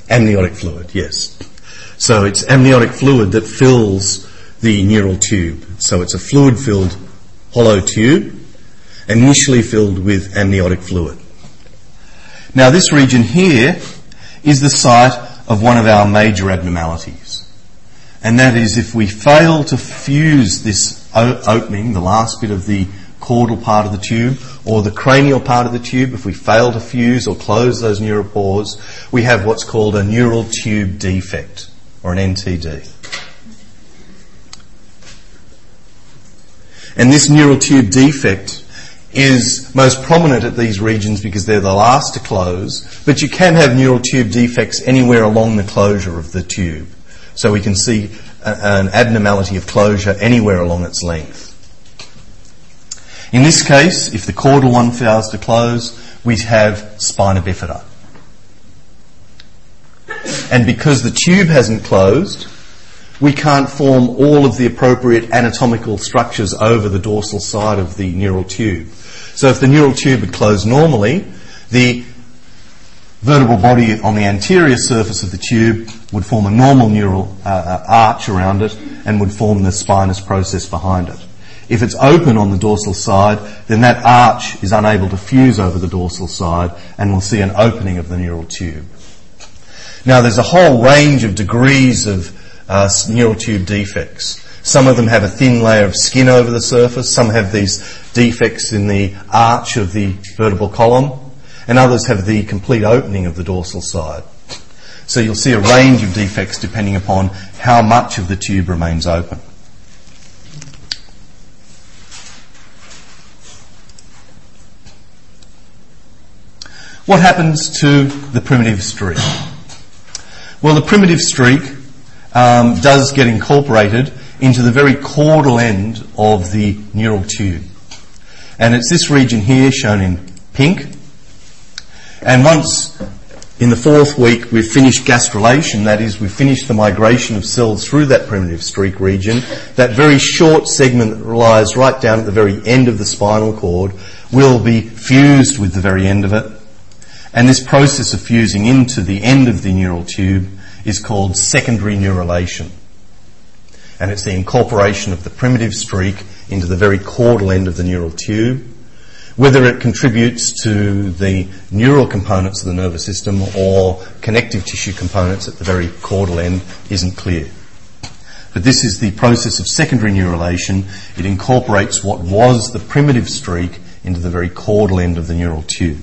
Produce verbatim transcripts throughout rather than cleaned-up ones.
Amniotic fluid, yes. So it's amniotic fluid that fills the neural tube. So it's a fluid-filled hollow tube, initially filled with amniotic fluid. Now this region here is the site of one of our major abnormalities. And that is if we fail to fuse this o- opening, the last bit of the caudal part of the tube, or the cranial part of the tube, if we fail to fuse or close those neural pores, we have what's called a neural tube defect, or an N T D. And this neural tube defect is most prominent at these regions because they're the last to close, but you can have neural tube defects anywhere along the closure of the tube. So we can see a, an abnormality of closure anywhere along its length. In this case, if the caudal one fails to close, we have spina bifida. And because the tube hasn't closed, we can't form all of the appropriate anatomical structures over the dorsal side of the neural tube. So if the neural tube had closed normally, the vertebral body on the anterior surface of the tube would form a normal neural uh, arch around it and would form the spinous process behind it. If it's open on the dorsal side, then that arch is unable to fuse over the dorsal side and we'll see an opening of the neural tube. Now there's a whole range of degrees of uh, neural tube defects. Some of them have a thin layer of skin over the surface, some have these defects in the arch of the vertebral column, and others have the complete opening of the dorsal side. So you'll see a range of defects depending upon how much of the tube remains open. What happens to the primitive streak? Well, the primitive streak um, does get incorporated into the very caudal end of the neural tube. And it's this region here shown in pink. And once in the fourth week we've finished gastrulation, that is, we've finished the migration of cells through that primitive streak region, that very short segment that lies right down at the very end of the spinal cord will be fused with the very end of it. And this process of fusing into the end of the neural tube is called secondary neurulation. And it's the incorporation of the primitive streak into the very caudal end of the neural tube. Whether it contributes to the neural components of the nervous system or connective tissue components at the very caudal end isn't clear. But this is the process of secondary neurulation. It incorporates what was the primitive streak into the very caudal end of the neural tube.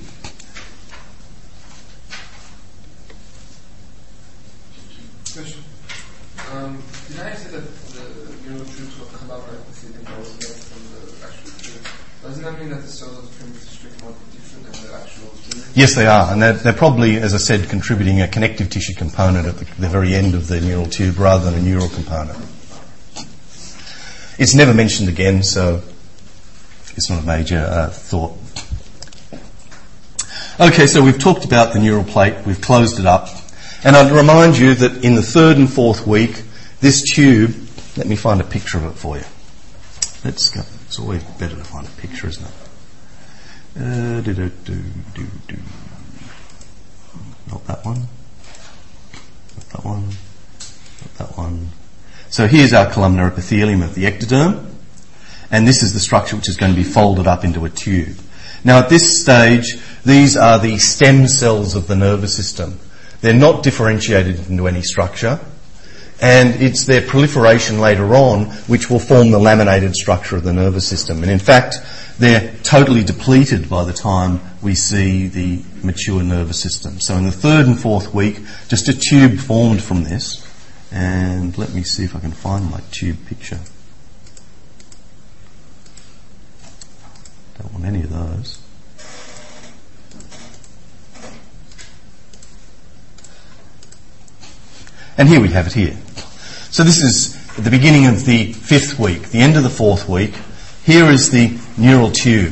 Um, did I say that the neural tubes will collaborate with the development from the actual tube? Doesn't that mean that the cells of the primitive streak might be different than the actual tube? Yes, they are, and they're, they're probably, as I said, contributing a connective tissue component at the, the very end of the neural tube rather than a neural component. It's never mentioned again, so it's not a major uh, thought. Okay, so we've talked about the neural plate, we've closed it up. And I'd remind you that in the third and fourth week, this tube, let me find a picture of it for you. Let's go. It's always better to find a picture, isn't it? Uh, do, do, do, do, do. Not that one. Not that one. Not that one. So here's our columnar epithelium of the ectoderm. And this is the structure which is going to be folded up into a tube. Now at this stage, these are the stem cells of the nervous system. They're not differentiated into any structure, and it's their proliferation later on which will form the laminated structure of the nervous system. And in fact, they're totally depleted by the time we see the mature nervous system. So in the third and fourth week, just a tube formed from this. And let me see if I can find my tube picture. Don't want any of those. And here we have it here. So this is at the beginning of the fifth week, the end of the fourth week. Here is the neural tube.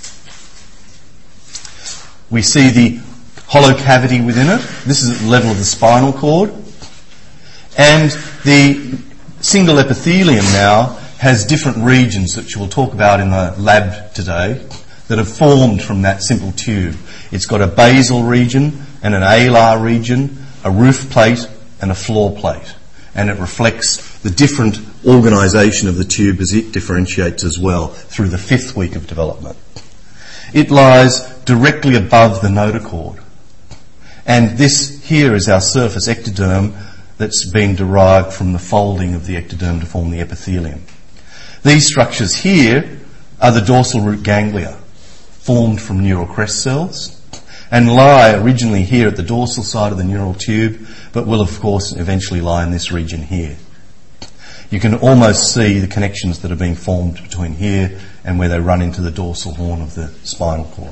We see the hollow cavity within it. This is at the level of the spinal cord. And the single epithelium now has different regions that you will talk about in the lab today that have formed from that simple tube. It's got a basal region and an alar region, a roof plate and a floor plate, and it reflects the different organisation of the tube as it differentiates as well through the fifth week of development. It lies directly above the notochord, and this here is our surface ectoderm that's been derived from the folding of the ectoderm to form the epithelium. These structures here are the dorsal root ganglia, formed from neural crest cells, and lie originally here at the dorsal side of the neural tube, but will of course eventually lie in this region here. You can almost see the connections that are being formed between here and where they run into the dorsal horn of the spinal cord.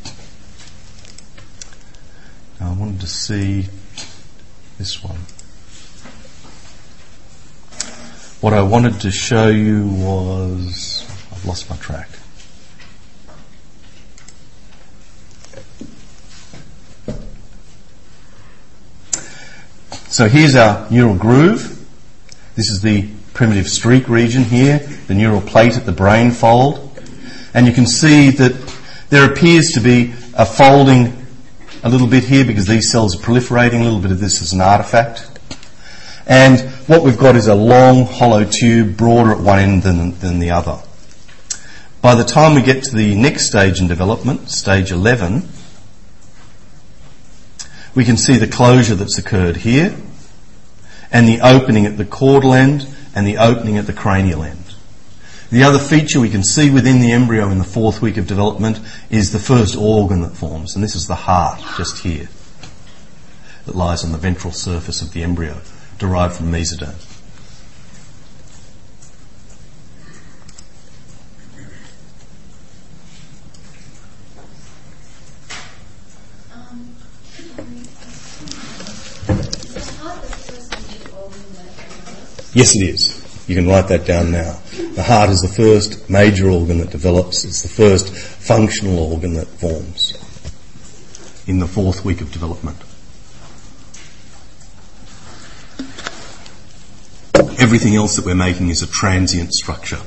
Now I wanted to see this one. What I wanted to show you was... I've lost my track. So here's our neural groove. This is the primitive streak region here, the neural plate at the brain fold. And you can see that there appears to be a folding a little bit here because these cells are proliferating. A little bit of this is an artefact. And what we've got is a long, hollow tube, broader at one end than, than the other. By the time we get to the next stage in development, stage eleven, we can see the closure that's occurred here, and the opening at the caudal end, and the opening at the cranial end. The other feature we can see within the embryo in the fourth week of development is the first organ that forms, and this is the heart, just here, that lies on the ventral surface of the embryo, derived from mesoderm. Yes, it is. You can write that down now. The heart is the first major organ that develops. It's the first functional organ that forms in the fourth week of development. Everything else that we're making is a transient structure.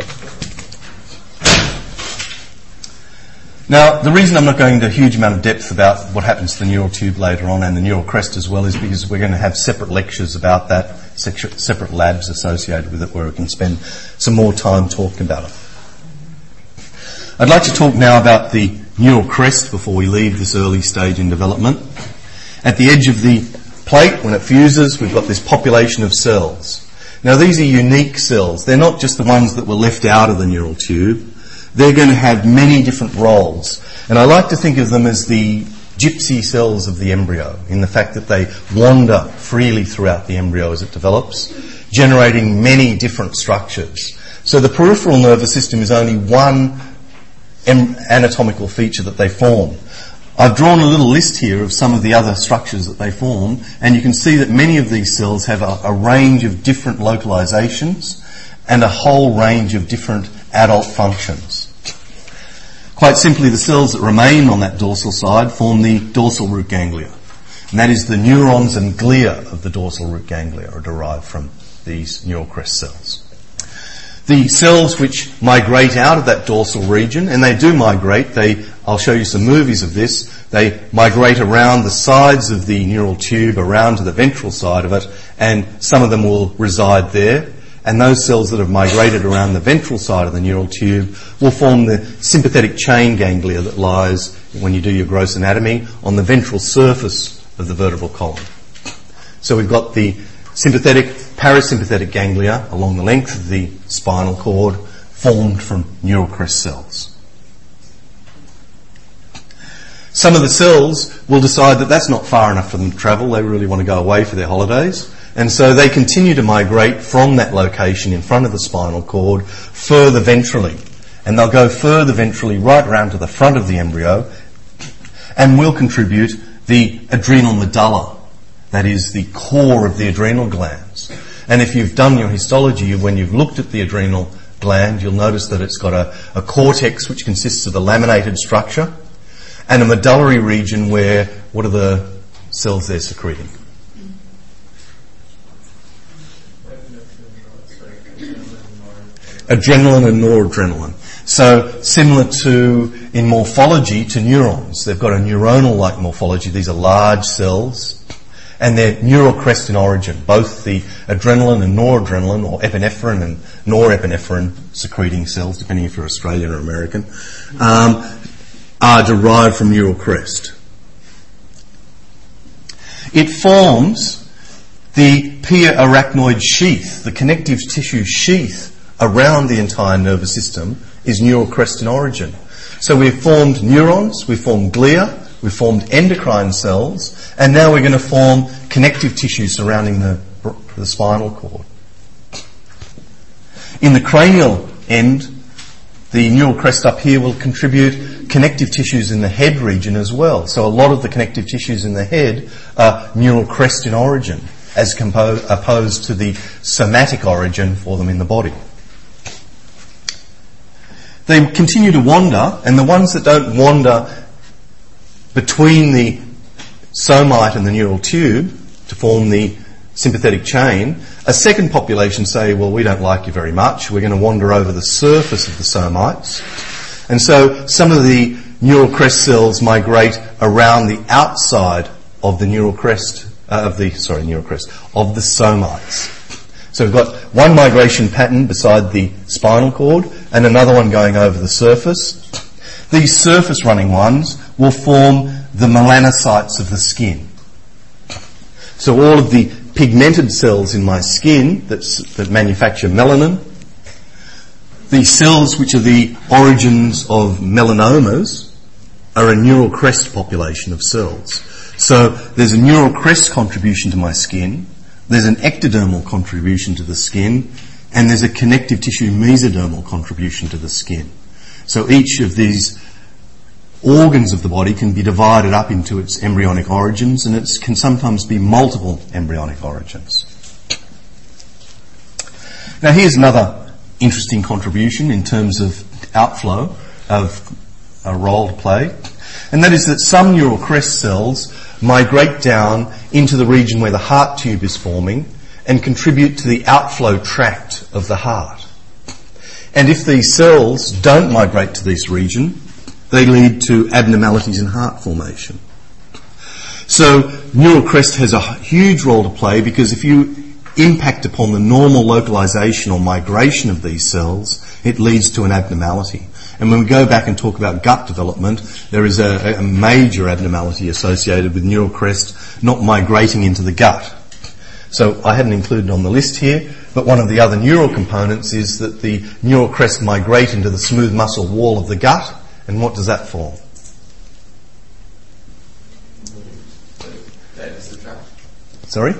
Now, the reason I'm not going into a huge amount of depth about what happens to the neural tube later on and the neural crest as well is because we're going to have separate lectures about that, separate labs associated with it where we can spend some more time talking about it. I'd like to talk now about the neural crest before we leave this early stage in development. At the edge of the plate, when it fuses, we've got this population of cells. Now, these are unique cells. They're not just the ones that were left out of the neural tube. They're going to have many different roles. And I like to think of them as the gypsy cells of the embryo, in the fact that they wander freely throughout the embryo as it develops, generating many different structures. So the peripheral nervous system is only one em- anatomical feature that they form. I've drawn a little list here of some of the other structures that they form, and you can see that many of these cells have a, a range of different localizations and a whole range of different adult functions. Quite simply, the cells that remain on that dorsal side form the dorsal root ganglia, and that is the neurons and glia of the dorsal root ganglia are derived from these neural crest cells. The cells which migrate out of that dorsal region, and they do migrate, they, I'll show you some movies of this, they migrate around the sides of the neural tube, around to the ventral side of it, and some of them will reside there. And those cells that have migrated around the ventral side of the neural tube will form the sympathetic chain ganglia that lies, when you do your gross anatomy, on the ventral surface of the vertebral column. So we've got the sympathetic, parasympathetic ganglia along the length of the spinal cord formed from neural crest cells. Some of the cells will decide that that's not far enough for them to travel. They really want to go away for their holidays. And so they continue to migrate from that location in front of the spinal cord further ventrally. And they'll go further ventrally right around to the front of the embryo and will contribute the adrenal medulla. That is the core of the adrenal glands. And if you've done your histology, when you've looked at the adrenal gland, you'll notice that it's got a, a cortex which consists of a laminated structure and a medullary region where, what are the cells they're secreting? Adrenaline and noradrenaline. So similar to, in morphology, to neurons. They've got a neuronal-like morphology. These are large cells. And they're neural crest in origin. Both the adrenaline and noradrenaline, or epinephrine and norepinephrine secreting cells, depending if you're Australian or American, um, are derived from neural crest. It forms the pia arachnoid sheath, the connective tissue sheath around the entire nervous system is neural crest in origin. So we've formed neurons, we've formed glia, we've formed endocrine cells, and now we're going to form connective tissue surrounding the, the spinal cord. In the cranial end, the neural crest up here will contribute connective tissues in the head region as well. So a lot of the connective tissues in the head are neural crest in origin, as compo- opposed to the somatic origin for them in the body. They continue to wander, and the ones that don't wander between the somite and the neural tube to form the sympathetic chain, a second population say, well, we don't like you very much, we're going to wander over the surface of the somites. And so some of the neural crest cells migrate around the outside of the neural crest, uh, of the, sorry, neural crest, of the somites. So we've got one migration pattern beside the spinal cord and another one going over the surface. These surface running ones will form the melanocytes of the skin. So all of the pigmented cells in my skin that's, that manufacture melanin, the cells which are the origins of melanomas, are a neural crest population of cells. So there's a neural crest contribution to my skin, there's an ectodermal contribution to the skin, and there's a connective tissue mesodermal contribution to the skin. So each of these organs of the body can be divided up into its embryonic origins, and it can sometimes be multiple embryonic origins. Now here's another interesting contribution in terms of outflow of a role to play, and that is that some neural crest cells migrate down into the region where the heart tube is forming and contribute to the outflow tract of the heart. And if these cells don't migrate to this region, they lead to abnormalities in heart formation. So neural crest has a huge role to play, because if you impact upon the normal localization or migration of these cells, it leads to an abnormality. And when we go back and talk about gut development, there is a, a major abnormality associated with neural crest not migrating into the gut. So I hadn't included on the list here, but one of the other neural components is that the neural crest migrate into the smooth muscle wall of the gut. And what does that form? Sorry?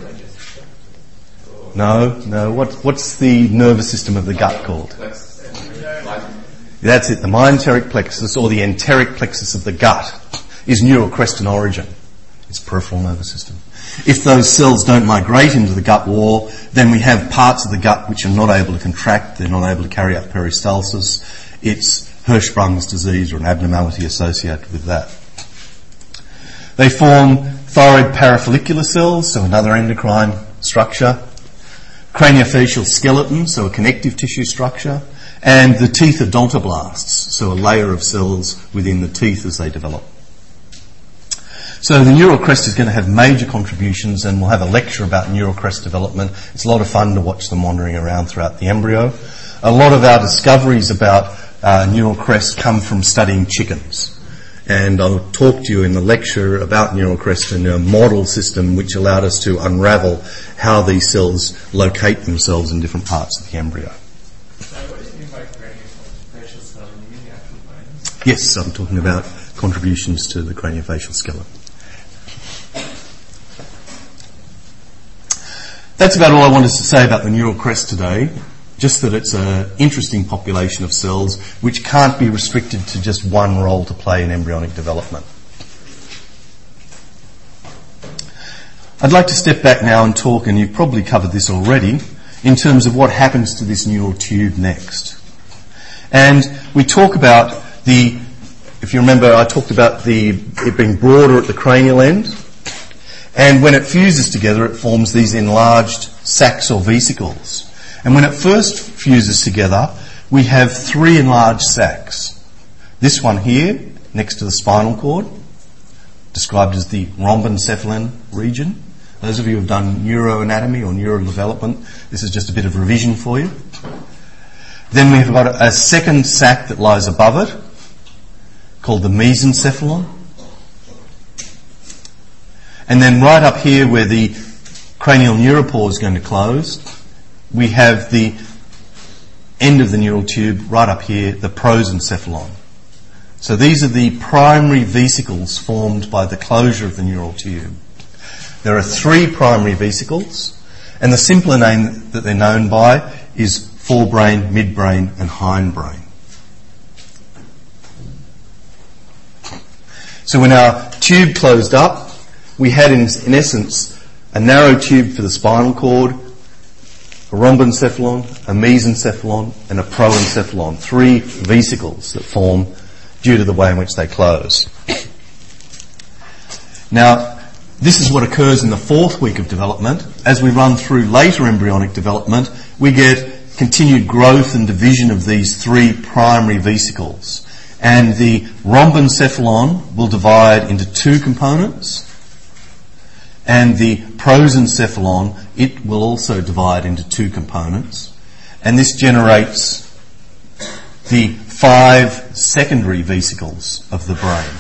No, no. What, what's the nervous system of the gut called? That's it. The myenteric plexus, or the enteric plexus of the gut, is neural crest in origin. It's peripheral nervous system. If those cells don't migrate into the gut wall, then we have parts of the gut which are not able to contract. They're not able to carry out peristalsis. It's Hirschsprung's disease, or an abnormality associated with that. They form thyroid parafollicular cells, so another endocrine structure, craniofacial skeleton, so a connective tissue structure, and the teeth odontoblasts, so a layer of cells within the teeth as they develop. So the neural crest is going to have major contributions, and we'll have a lecture about neural crest development. It's a lot of fun to watch them wandering around throughout the embryo. A lot of our discoveries about uh, neural crest come from studying chickens. And I'll talk to you in the lecture about neural crest and a model system which allowed us to unravel how these cells locate themselves in different parts of the embryo. So what do you mean by craniofacial skeleton? You mean the actual bones? Yes, I'm talking about contributions to the craniofacial skeleton. That's about all I wanted to say about the neural crest today. Just that it's an interesting population of cells which can't be restricted to just one role to play in embryonic development. I'd like to step back now and talk, and you've probably covered this already, in terms of what happens to this neural tube next. And we talk about the, if you remember, I talked about the it being broader at the cranial end, and when it fuses together it forms these enlarged sacs or vesicles. And when it first fuses together, we have three enlarged sacs. This one here, next to the spinal cord, described as the rhombencephalon region. Those of you who have done neuroanatomy or neural development, this is just a bit of revision for you. Then we've got a, a second sac that lies above it, called the mesencephalon. And then right up here where the cranial neuropore is going to close, we have the end of the neural tube right up here, the prosencephalon. So these are the primary vesicles formed by the closure of the neural tube. There are three primary vesicles, and the simpler name that they're known by is forebrain, midbrain and hindbrain. So when our tube closed up, we had in, in essence a narrow tube for the spinal cord, a rhombencephalon, a mesencephalon and a proencephalon, three vesicles that form due to the way in which they close. Now, this is what occurs in the fourth week of development. As we run through later embryonic development, we get continued growth and division of these three primary vesicles. And the rhombencephalon will divide into two components. And the prosencephalon, it will also divide into two components. And this generates the five secondary vesicles of the brain.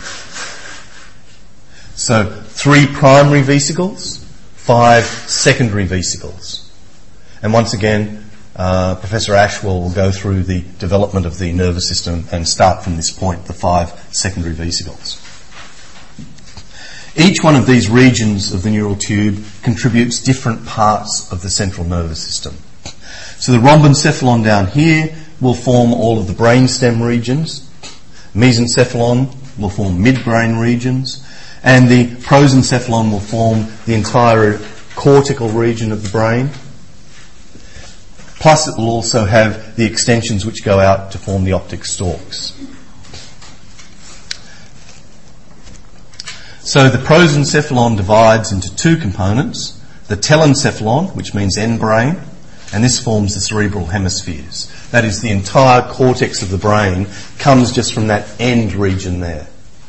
So three primary vesicles, five secondary vesicles. And once again, uh, Professor Ashwell will go through the development of the nervous system and start from this point, the five secondary vesicles. Each one of these regions of the neural tube contributes different parts of the central nervous system. So the rhombencephalon down here will form all of the brainstem regions. Mesencephalon will form midbrain regions. And the prosencephalon will form the entire cortical region of the brain. Plus it will also have the extensions which go out to form the optic stalks. So the prosencephalon divides into two components, the telencephalon, which means end brain, and this forms the cerebral hemispheres. That is, the entire cortex of the brain comes just from that end region there.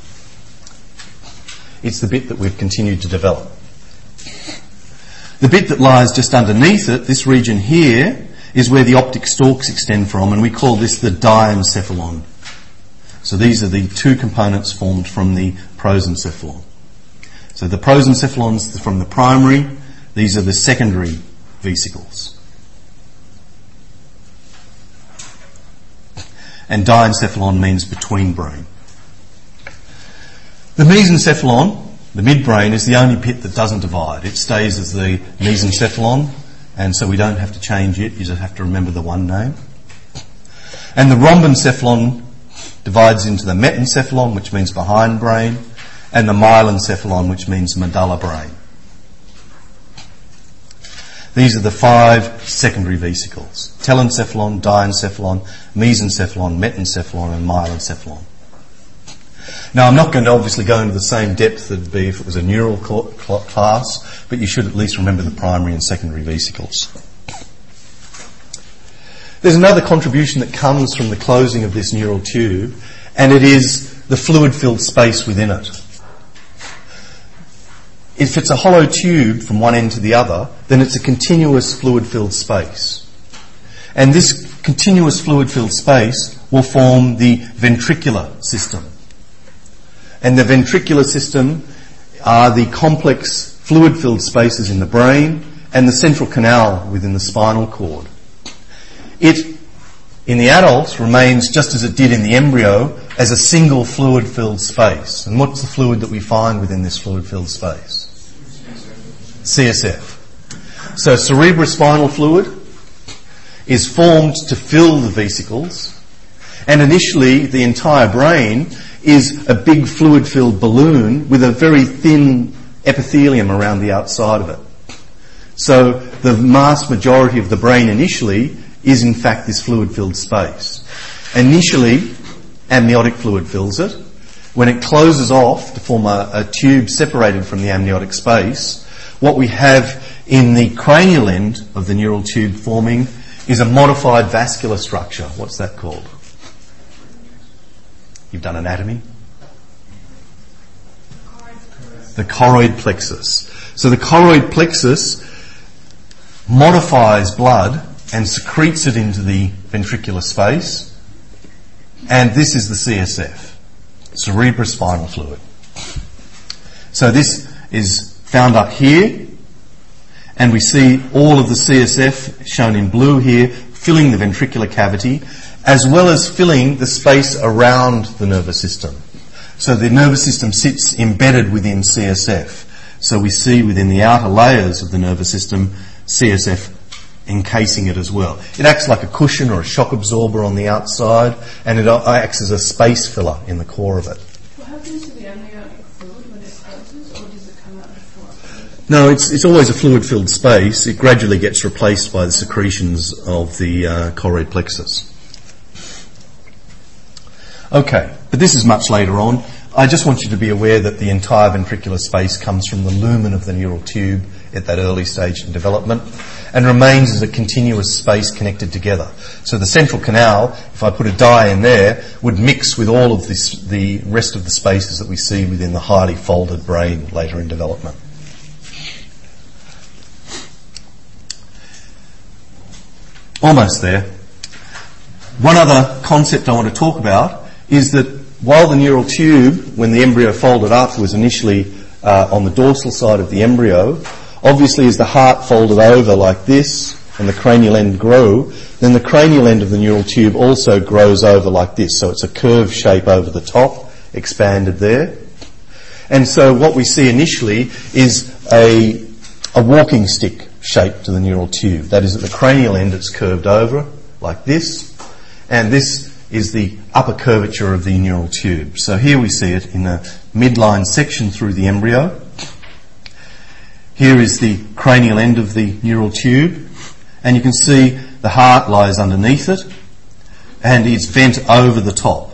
It's the bit that we've continued to develop. The bit that lies just underneath it, this region here, is where the optic stalks extend from, and we call this the diencephalon. So these are the two components formed from the prosencephalon. So the prosencephalon's from the primary, these are the secondary vesicles. And diencephalon means between brain. The mesencephalon, the midbrain, is the only bit that doesn't divide. It stays as the mesencephalon, and so we don't have to change it, you just have to remember the one name. And the rhombencephalon divides into the metencephalon, which means behind brain, and the myelencephalon, which means medulla brain. These are the five secondary vesicles: telencephalon, diencephalon, mesencephalon, metencephalon, and myelencephalon. Now, I'm not going to obviously go into the same depth that would be if it was a neural class, but you should at least remember the primary and secondary vesicles. There's another contribution that comes from the closing of this neural tube, and it is the fluid-filled space within it. If it's a hollow tube from one end to the other, then it's a continuous fluid-filled space. And this continuous fluid-filled space will form the ventricular system. And the ventricular system are the complex fluid-filled spaces in the brain and the central canal within the spinal cord. It, in the adult, remains just as it did in the embryo, as a single fluid-filled space. And what's the fluid that we find within this fluid-filled space? C S F. So cerebrospinal fluid is formed to fill the vesicles, and initially the entire brain is a big fluid-filled balloon with a very thin epithelium around the outside of it. So the vast majority of the brain initially is in fact this fluid-filled space. Initially, amniotic fluid fills it. When it closes off to form a, a tube separated from the amniotic space, what we have in the cranial end of the neural tube forming is a modified vascular structure. What's that called? You've done anatomy? The choroid plexus. So the choroid plexus modifies blood and secretes it into the ventricular space, and this is the C S F, cerebrospinal fluid. So this is found up here, and we see all of the C S F shown in blue here filling the ventricular cavity, as well as filling the space around the nervous system. So the nervous system sits embedded within C S F. So we see within the outer layers of the nervous system C S F encasing it as well. It acts like a cushion or a shock absorber on the outside, and it acts as a space filler in the core of it. What happens to the amniotic fluid when it closes, or does it come out before? No, it's it's always a fluid-filled space. It gradually gets replaced by the secretions of the uh, choroid plexus. Okay, but this is much later on. I just want you to be aware that the entire ventricular space comes from the lumen of the neural tube at that early stage in development and remains as a continuous space connected together. So the central canal, if I put a dye in there, would mix with all of this, the rest of the spaces that we see within the highly folded brain later in development. Almost there. One other concept I want to talk about is that while the neural tube, when the embryo folded up, was initially uh, on the dorsal side of the embryo, obviously as the heart folded over like this and the cranial end grew, then the cranial end of the neural tube also grows over like this. So it's a curved shape over the top, expanded there. And so what we see initially is a, a walking stick shape to the neural tube. That is, at the cranial end it's curved over like this, and this is the upper curvature of the neural tube. So here we see it in a midline section through the embryo. Here is the cranial end of the neural tube, and you can see the heart lies underneath it, and it's bent over the top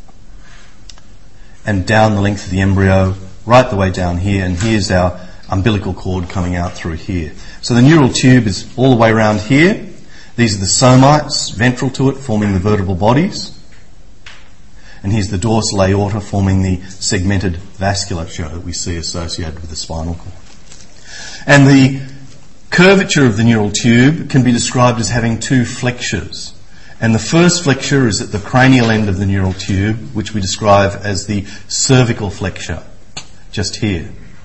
and down the length of the embryo, right the way down here, and here's our umbilical cord coming out through here. So the neural tube is all the way around here. These are the somites ventral to it, forming the vertebral bodies. And here's the dorsal aorta forming the segmented vasculature that we see associated with the spinal cord. And the curvature of the neural tube can be described as having two flexures. And the first flexure is at the cranial end of the neural tube, which we describe as the cervical flexure, just here.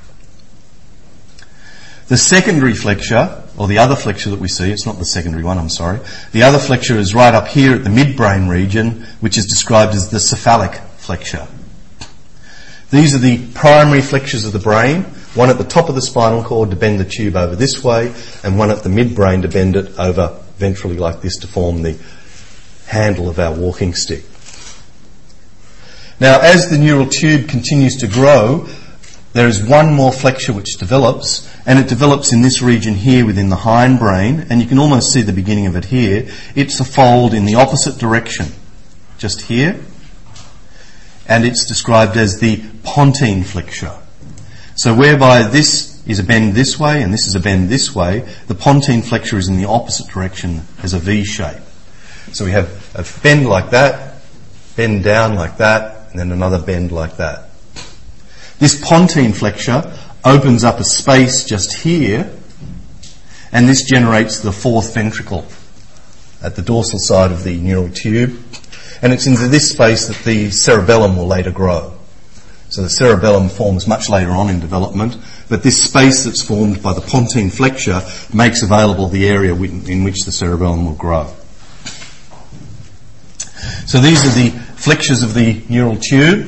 The secondary flexure, or the other flexure that we see, it's not the secondary one, I'm sorry. The other flexure is right up here at the midbrain region, which is described as the cephalic flexure. These are the primary flexures of the brain, one at the top of the spinal cord to bend the tube over this way, and one at the midbrain to bend it over ventrally like this to form the handle of our walking stick. Now, as the neural tube continues to grow, there is one more flexure which develops, and it develops in this region here within the hindbrain, and you can almost see the beginning of it here. It's a fold in the opposite direction, just here, and it's described as the pontine flexure. So whereby this is a bend this way and this is a bend this way, the pontine flexure is in the opposite direction as a V shape. So we have a bend like that, bend down like that, and then another bend like that. This pontine flexure opens up a space just here, and this generates the fourth ventricle at the dorsal side of the neural tube, and it's into this space that the cerebellum will later grow. So the cerebellum forms much later on in development, but this space that's formed by the pontine flexure makes available the area in which the cerebellum will grow. So these are the flexures of the neural tube.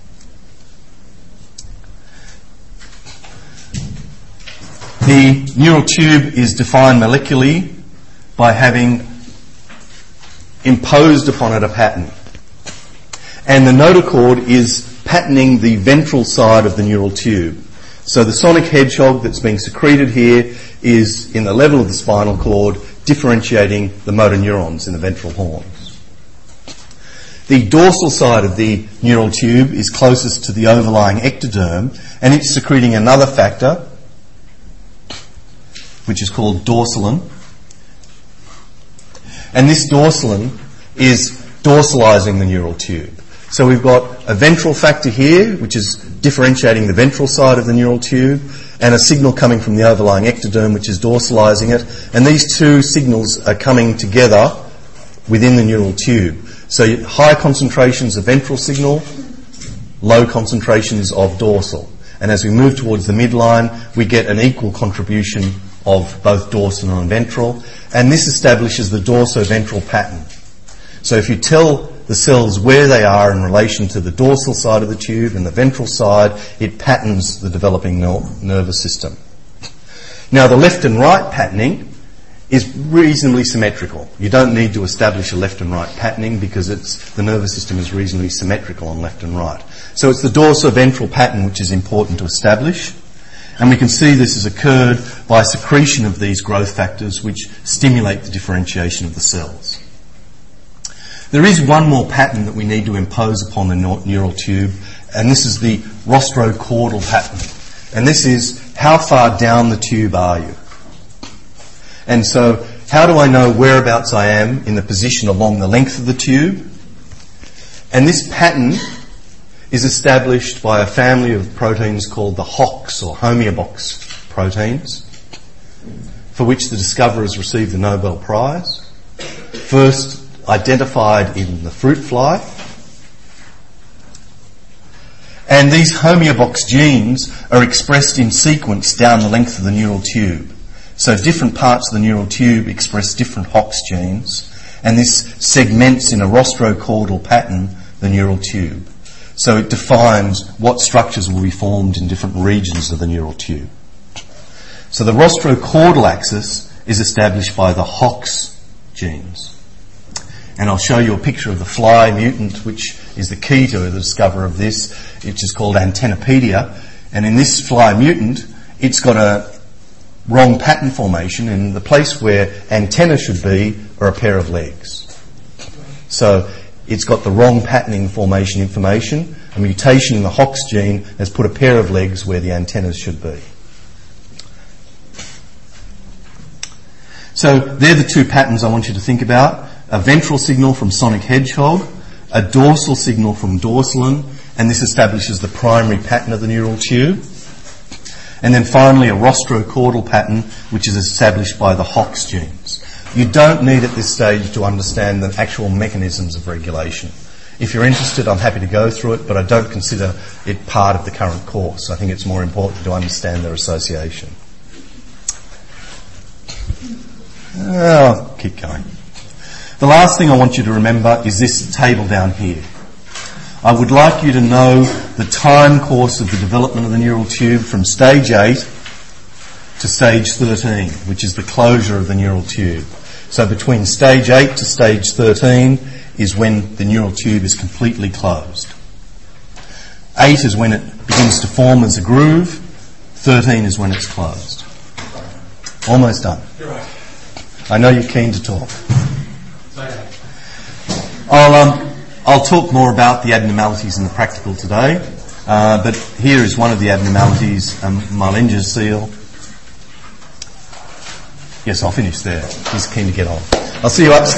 The neural tube is defined molecularly by having imposed upon it a pattern. And the notochord is patterning the ventral side of the neural tube. So the sonic hedgehog that's being secreted here is in the level of the spinal cord, differentiating the motor neurons in the ventral horns. The dorsal side of the neural tube is closest to the overlying ectoderm, and it's secreting another factor, which is called dorsalin. And this dorsalin is dorsalizing the neural tube. So we've got a ventral factor here, which is differentiating the ventral side of the neural tube, and a signal coming from the overlying ectoderm, which is dorsalizing it. And these two signals are coming together within the neural tube. So high concentrations of ventral signal, low concentrations of dorsal. And as we move towards the midline, we get an equal contribution of both dorsal and ventral. And this establishes the dorsoventral pattern. So if you tell the cells where they are in relation to the dorsal side of the tube and the ventral side, it patterns the developing ner- nervous system. Now, the left and right patterning is reasonably symmetrical. You don't need to establish a left and right patterning because it's, the nervous system is reasonably symmetrical on left and right. So it's the dorsoventral pattern which is important to establish. And we can see this has occurred by secretion of these growth factors which stimulate the differentiation of the cells. There is one more pattern that we need to impose upon the neural tube, and this is the rostrocaudal pattern. And this is how far down the tube are you? And so how do I know whereabouts I am in the position along the length of the tube? And this pattern is established by a family of proteins called the Hox or homeobox proteins, for which the discoverers received the Nobel Prize. First identified in the fruit fly. And these homeobox genes are expressed in sequence down the length of the neural tube. So different parts of the neural tube express different Hox genes, and this segments in a rostrocaudal pattern the neural tube. So it defines what structures will be formed in different regions of the neural tube. So the rostrocaudal axis is established by the Hox genes. And I'll show you a picture of the fly mutant, which is the key to the discovery of this, which is called Antennapedia. And in this fly mutant, it's got a wrong pattern formation, and the place where antenna should be are a pair of legs. So it's got the wrong patterning formation information. A mutation in the Hox gene has put a pair of legs where the antennas should be. So they're the two patterns I want you to think about. A ventral signal from Sonic Hedgehog, a dorsal signal from Dorsalin, and this establishes the primary pattern of the neural tube. And then finally a rostrocaudal pattern, which is established by the Hox genes. You don't need at this stage to understand the actual mechanisms of regulation. If you're interested, I'm happy to go through it, but I don't consider it part of the current course. I think it's more important to understand their association. I'll keep going. The last thing I want you to remember is this table down here. I would like you to know the time course of the development of the neural tube from stage eight to stage thirteen, which is the closure of the neural tube. So between stage eight to stage thirteen is when the neural tube is completely closed. eight is when it begins to form as a groove. thirteen is when it's closed. Almost done. I know you're keen to talk. I'll, um, I'll talk more about the abnormalities in the practical today, uh, but here is one of the abnormalities, um, Meilinger's seal. Yes, I'll finish there. He's keen to get on. I'll see you upstairs.